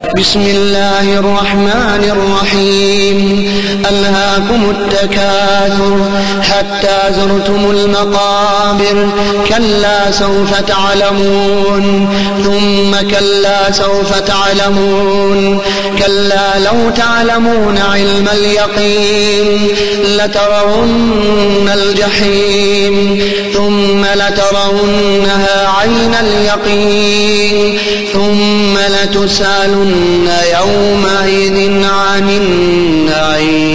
بسم الله الرحمن الرحيم ألهاكم التكاثر حتى زرتم المقابر كلا سوف تعلمون ثم كلا سوف تعلمون كلا لو تعلمون علم اليقين لترون الجحيم ثم لترونها عين اليقين ثم لتسألن يومئذ عن النعيم.